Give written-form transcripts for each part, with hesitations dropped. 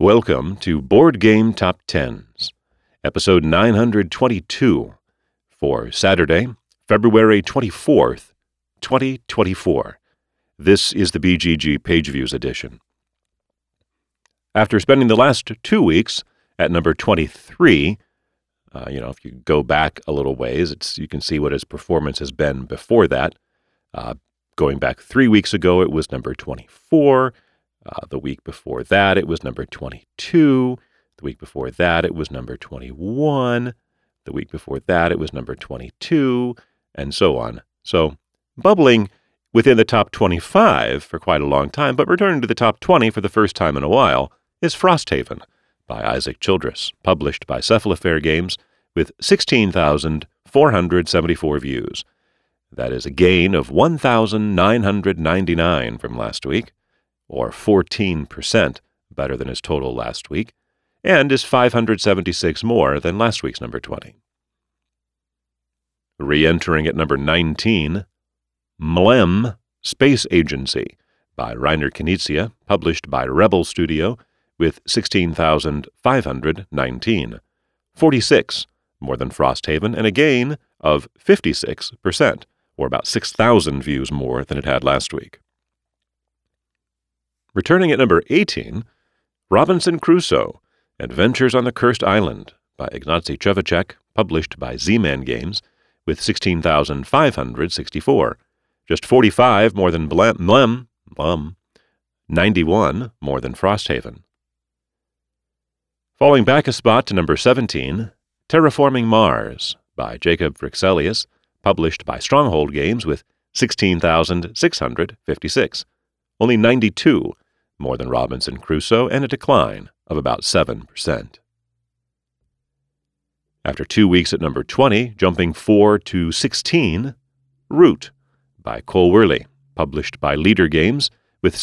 Welcome to Board Game Top Tens, episode 922 for Saturday, February 24th, 2024. This is the BGG Page Views edition. After spending the last 2 weeks at number 23, if you go back a little ways, you can see what his performance has been before that. Going back 3 weeks ago, it was number 24. The week before that, it was number 22. The week before that, it was number 21. The week before that, it was number 22, and so on. So, bubbling within the top 25 for quite a long time, but returning to the top 20 for the first time in a while, is Frosthaven by Isaac Childress, published by Cephalofair Games, with 16,474 views. That is a gain of 1,999 from last week, or 14% better than his total last week, and is 576 more than last week's number 20. Re-entering at number 19, Mlem Space Agency by Reiner Knizia, published by Rebel Studio, with 16,519, 46 more than Frosthaven, and a gain of 56%, or about 6,000 views more than it had last week. Returning at number 18, Robinson Crusoe, Adventures on the Cursed Island by Ignacy Trzewiczek, published by Z-Man Games, with 16,564, just 45 more than Mlem, 91 more than Frosthaven. Falling back a spot to number 17, Terraforming Mars by Jacob Frixelius, published by Stronghold Games, with 16,656, only 92 more than Robinson Crusoe, and a decline of about 7%. After 2 weeks at number 20, jumping 4 to 16, Root by Cole Wehrle, published by Leader Games, with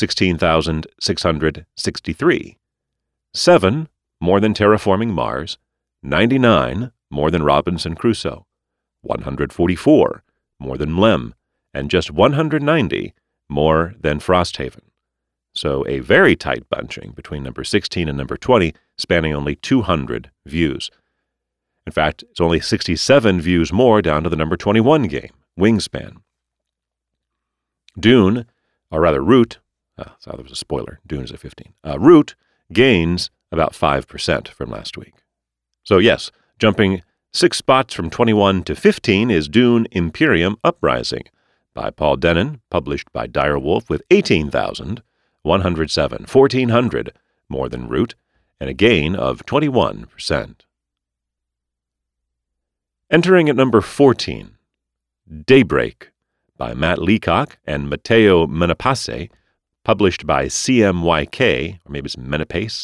16,663, 7 more than Terraforming Mars, 99 more than Robinson Crusoe, 144 more than Mlem, and just 190 more than Frosthaven. So a very tight bunching between number 16 and number 20, spanning only 200 views. In fact, it's only 67 views more down to the number 21 game, Wingspan. Root, that was a spoiler, Dune is at 15. Root gains about 5% from last week. So yes, jumping 6 spots from 21 to 15 is Dune Imperium Uprising by Paul Dennen, published by Direwolf, with 18,107, 1,400 more than Root, and a gain of 21%. Entering at number 14, Daybreak by Matt Leacock and Matteo Menapace, published by CMYK, or maybe it's Menapace,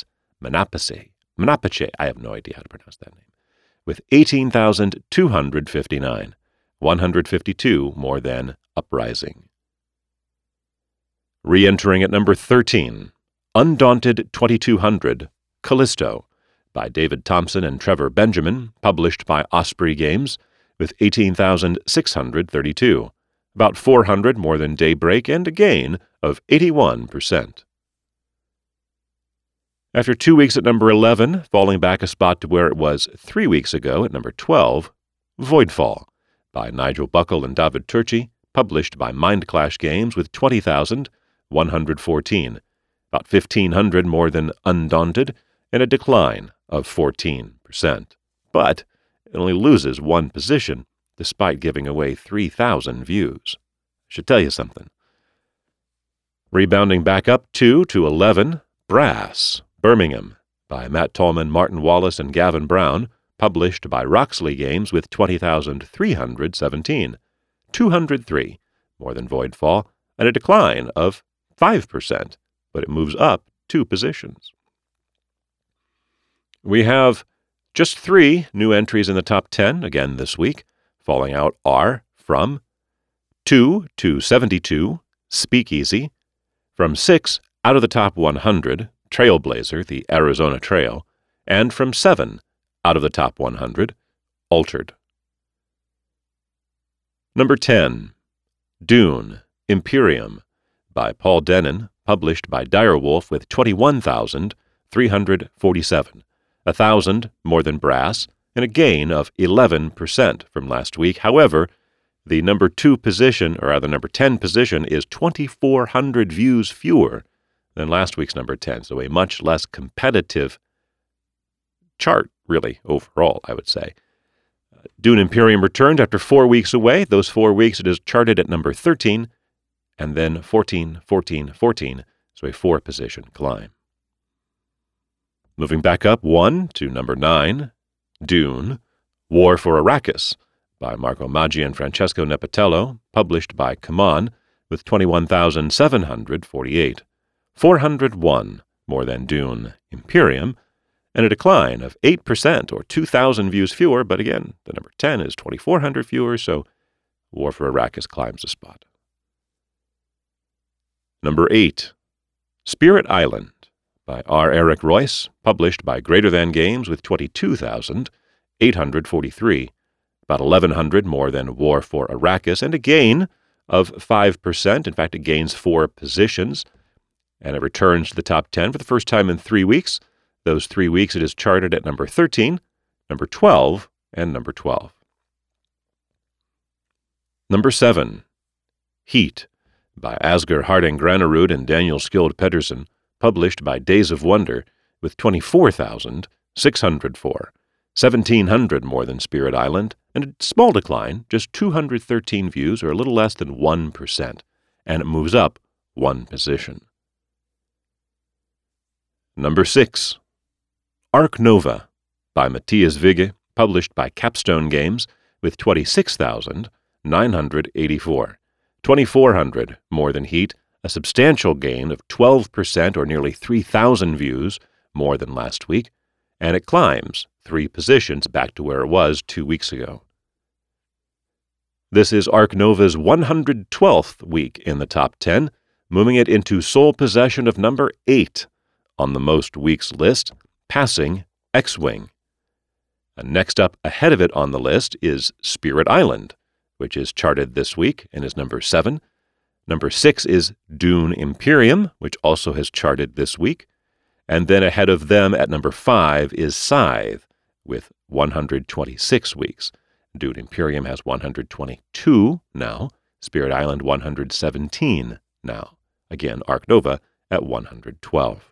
I have no idea how to pronounce that name, with 18,259, 152 more than Uprising. Re-entering at number 13, Undaunted 2200, Callisto, by David Thompson and Trevor Benjamin, published by Osprey Games, with 18,632, about 400 more than Daybreak, and a gain of 81%. After 2 weeks at number 11, falling back a spot to where it was 3 weeks ago at number 12, Voidfall, by Nigel Buckle and David Turchi, published by Mindclash Games, with 20,114, about 1,500 more than Undaunted, and a decline of 14%. But it only loses 1 position, despite giving away 3,000 views. Should tell you something. Rebounding back up 2 to 11, Brass, Birmingham, by Matt Tolman, Martin Wallace, and Gavin Brown, published by Roxley Games, with 20,317, 203 more than Voidfall, and a decline of 5%, but it moves up 2 positions. We have just 3 new entries in the top 10 again this week. Falling out are from 2 to 72, Speakeasy, from 6 out of the top 100, Trailblazer, the Arizona Trail, and from 7 out of the top 100, Altered. Number 10, Dune, Imperium, by Paul Dennen, published by Direwolf, with 21,000 347, 1,000 more than brass, and a gain of 11% from last week. However, the number 2 position, or rather number 10 position, is 2,400 views fewer than last week's number 10, so a much less competitive chart, really, overall, I would say. Dune Imperium returned after 4 weeks away. Those 4 weeks it is charted at number 13, and then 14, 14, 14, so a 4-position climb. Moving back up 1 to number 9, Dune, War for Arrakis, by Marco Maggi and Francesco Nepatello, published by Kaman, with 21,748, 401 more than Dune Imperium, and a decline of 8%, or 2,000 views fewer, but again, the number 10 is 2,400 fewer, so War for Arrakis climbs a spot. Number 8, Spirit Island, by R. Eric Royce, published by Greater Than Games, with 22,843, about 1,100 more than War for Arrakis, and a gain of 5%. In fact, it gains 4 positions, and it returns to the top 10 for the first time in 3 weeks. Those 3 weeks it is charted at number 13, number 12, and number 12. Number 7, Heat, by Asger Harding Granerud and Daniel Skjold Pedersen, published by Days of Wonder, with 24,604, 1,700 more than Spirit Island, and a small decline, just 213 views, or a little less than 1%, and it moves up 1 position. Number 6, Ark Nova, by Matthias Wigge, published by Capstone Games, with 26,984, 2,400 more than Heat, a substantial gain of 12%, or nearly 3,000 views more than last week, and it climbs 3 positions back to where it was 2 weeks ago. This is Ark Nova's 112th week in the top 10, moving it into sole possession of number 8 on the most weeks list, passing X-Wing. And next up ahead of it on the list is Spirit Island, which is charted this week and is number 7. Number 6 is Dune Imperium, which also has charted this week. And then ahead of them at number 5 is Scythe, with 126 weeks. Dune Imperium has 122 now. Spirit Island 117 now. Again, Ark Nova at 112.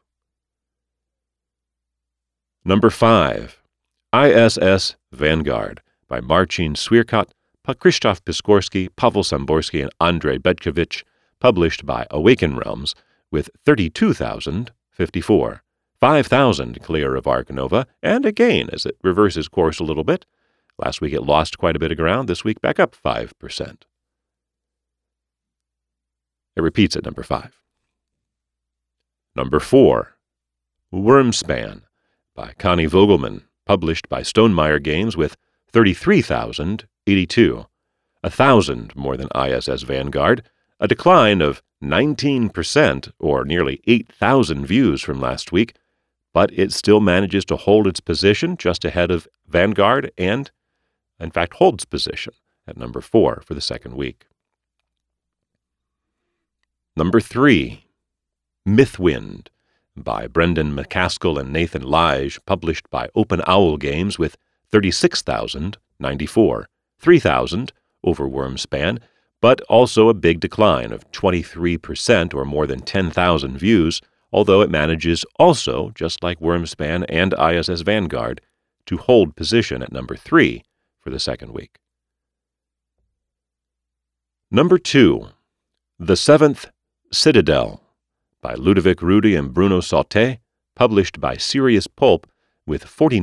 Number 5, ISS Vanguard, by Marcin Swierkot, Krzysztof Piskorski, Pavel Samborski, and Andrzej Betkiewicz, published by Awaken Realms, with 32,054, 5,000 clear of Ark Nova, and a gain as it reverses course a little bit. Last week it lost quite a bit of ground, this week back up 5%. It repeats at number 5. Number 4, Wormspan, by Connie Vogelman, published by Stonemaier Games, with 33,082, 1,000 more than ISS Vanguard, a decline of 19%, or nearly 8,000 views from last week, but it still manages to hold its position just ahead of Vanguard and, in fact, holds position at number 4 for the second week. Number 3, Mythwind, by Brendan McCaskill and Nathan Lige, published by Open Owl Games, with 36,094, 3,000 over Wormspan, but also a big decline of 23%, or more than 10,000 views, although it manages also, just like Wormspan and ISS Vanguard, to hold position at number 3 for the second week. Number 2, The Seventh Citadel, by Ludovic Roudy and Bruno Sauté, published by Sirius Pulp, with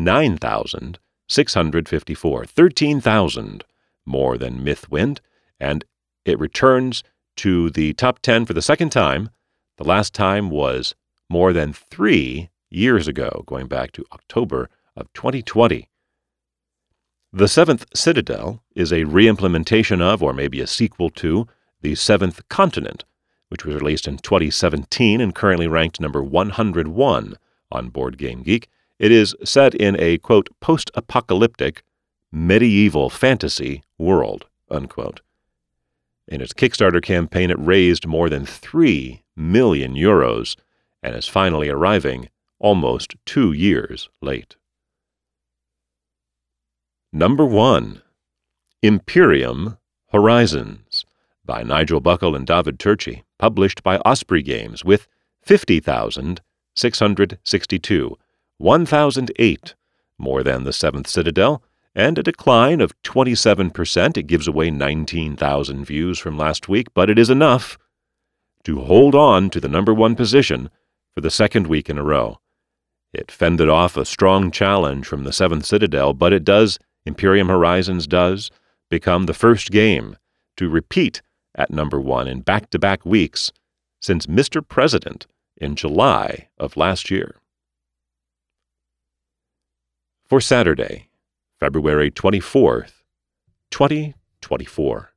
49,654, 13,000 more than Mythwind, and it returns to the top 10 for the second time. The last time was more than 3 years ago, going back to October of 2020. The Seventh Citadel is a re-implementation of, or maybe a sequel to, The Seventh Continent, which was released in 2017 and currently ranked number 101 on Board Game Geek. It is set in a, quote, post-apocalyptic, medieval fantasy world, unquote. In its Kickstarter campaign, it raised more than €3 million and is finally arriving almost 2 years late. Number 1. Imperium Horizons by Nigel Buckle and David Turchi, published by Osprey Games, with 50,662, 1,008, more than the Seventh Citadel, and a decline of 27%. It gives away 19,000 views from last week, but it is enough to hold on to the number 1 position for the second week in a row. It fended off a strong challenge from the Seventh Citadel, but Imperium Horizons does become the first game to repeat at number 1 in back-to-back weeks since Mr. President in July of last year. For Saturday, February 24th, 2024.